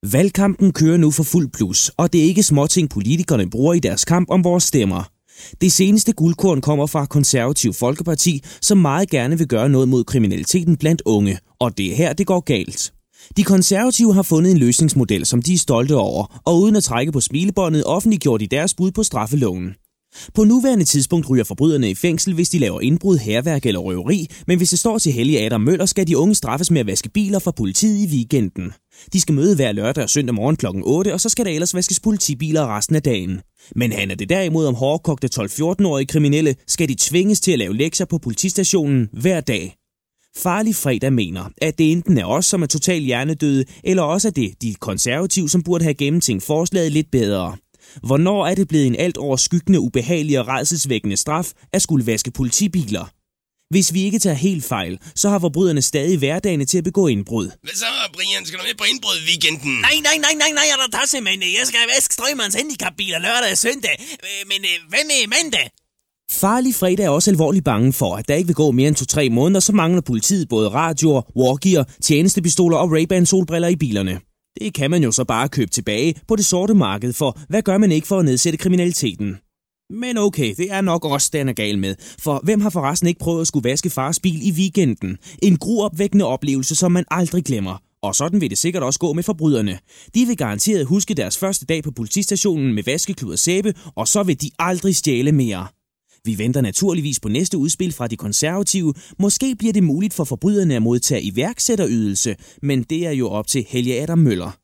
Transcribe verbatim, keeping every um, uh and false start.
Valgkampen kører nu for fuld plus, og det er ikke småting politikerne bruger i deres kamp om vores stemmer. Det seneste guldkorn kommer fra Konservativ Folkeparti, som meget gerne vil gøre noget mod kriminaliteten blandt unge, og det er her, det går galt. De konservative har fundet en løsningsmodel, som de er stolte over, og uden at trække på smilebåndet offentliggjort i deres bud på straffeloven. På nuværende tidspunkt ryger forbryderne i fængsel, hvis de laver indbrud, hærværk eller røveri, men hvis det står til Helge Adam Møller, skal de unge straffes med at vaske biler fra politiet i weekenden. De skal møde hver lørdag og søndag morgen klokken otte, og så skal der ellers vaskes politibiler resten af dagen. Men handler det derimod om hårdkogte tolv-fjorten-årige kriminelle, skal de tvinges til at lave lektier på politistationen hver dag. Farlig Fredag mener, at det enten er os, som er totalt hjernedøde, eller også er det de konservative, som burde have gennemtænkt forslaget lidt bedre. Hvornår er det blevet en alt overskyggende, ubehagelig og rædselsvækkende straf at skulle vaske politibiler? Hvis vi ikke tager helt fejl, så har forbryderne stadig hverdagene til at begå indbrud. Hvad så, Brian? Skal du med på indbrud i weekenden? Nej, nej, nej, nej, nej, jeg tager simpelthen. Jeg skal vaske Strømmerens handicapbiler lørdag og søndag. Men hvad med mandag? Farlig Fredag er også alvorligt bange for, at der ikke vil gå mere end to-tre måneder, så mangler politiet både radioer, walkier, tjenestepistoler og Ray-Ban solbriller i bilerne. Det kan man jo så bare købe tilbage på det sorte marked, for hvad gør man ikke for at nedsætte kriminaliteten? Men okay, det er nok også den er gal med, for hvem har forresten ikke prøvet at skulle vaske fars bil i weekenden? En gruopvækkende oplevelse, som man aldrig glemmer. Og sådan vil det sikkert også gå med forbryderne. De vil garanteret huske deres første dag på politistationen med vaskeklud og sæbe, og så vil de aldrig stjæle mere. Vi venter naturligvis på næste udspil fra de konservative. Måske bliver det muligt for forbryderne at modtage iværksætterydelse, men det er jo op til Helge Adam Møller.